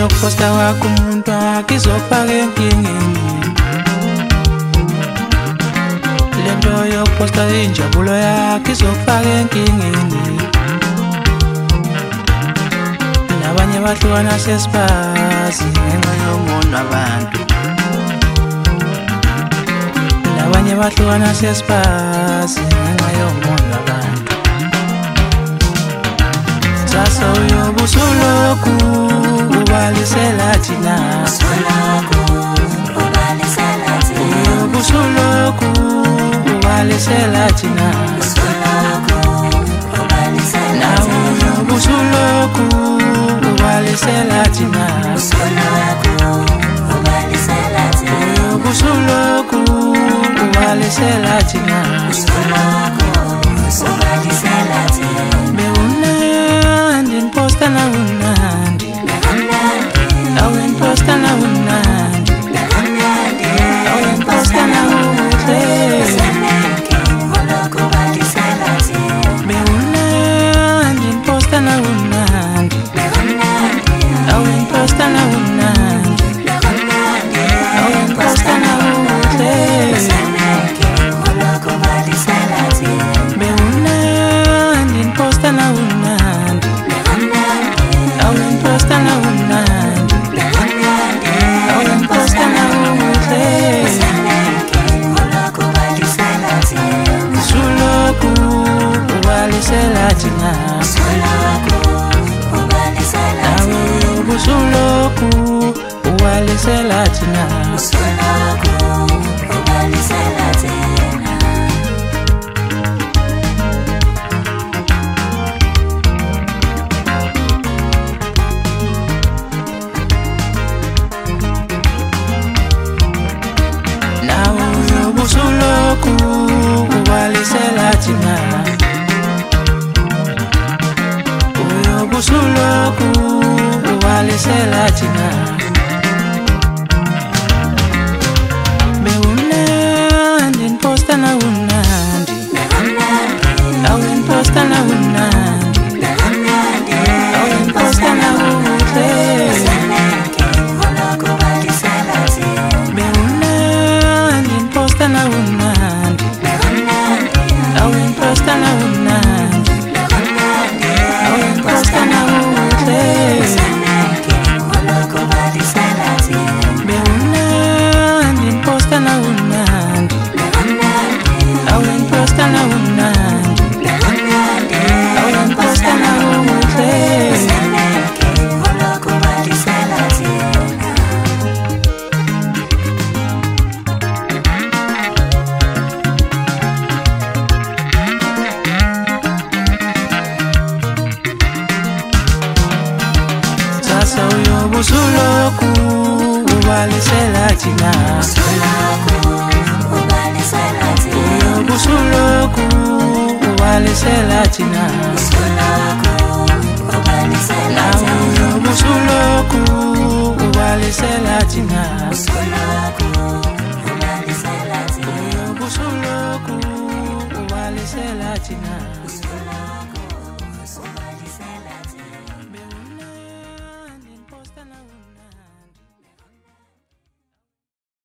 yokuposta wakho umuntu akizofaka enkingeni. Lento yokuposta injabulo yakho izofaka enkingeni. Nabanye bahlukana sesibazi ngenxa yomonwa abantu. Nabanye bahlukana sesibazi ngenxa yomonwa abantu. Sasa uyobusuloku ubalisela thina. Uyobusuloku ubalisela thina. Nawe uyobusuloku ubalisela thina. Uyobusuloku ubalisela thina. Beunandi nposta na unandi. Nawe nposta na unandi. Nawe nposta na uhle. Beunandi nposta na unandi. Nawe nposta na unandi. Nawe nposta na uhle. Beunandi nposta na unandi. Nawe nposta na unandi. Nawe nposta na uhle. Suloku ubalisela thina. Nawe uyobusuloku ubalisela thina. Nawe uyobusuloku ubalisela thina. Uyobusuloku ubalisela thina. Beunandi nposta na unandi. Nawe nposta na unandi. Nawe nposta na uhle. Beunandi nposta na unandi. Nawe nposta na unandi. Nawe nposta na uhle. Beunandi nposta na unandi. Nawe nposta na unandi. Nawe nposta na uhle. Sasa uyobusuloku ubalisela thina. Uyobusuloku ubalisela thina. Nawe uyobusuloku ubalisela thina. Uyobusuloku ubalisela thina.